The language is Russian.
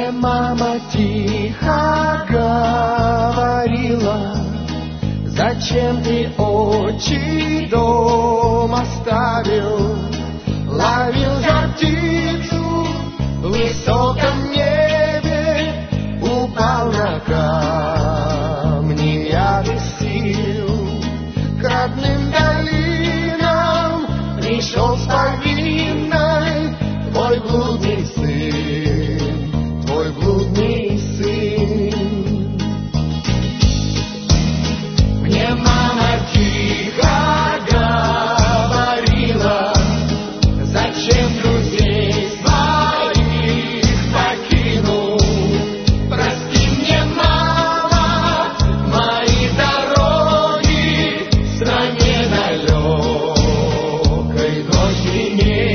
Мама тихо говорила: зачем ты отчий дом оставил? Ловил я птицу в высоком небе, упал на камни, я без сил. К родным долинам пришел с повинной твой блудный сын, твой блудный сын. Мне мама тихо говорила: зачем друзей своих покинул? Прости мне, мама, мои дороги в стране далекой, дождь и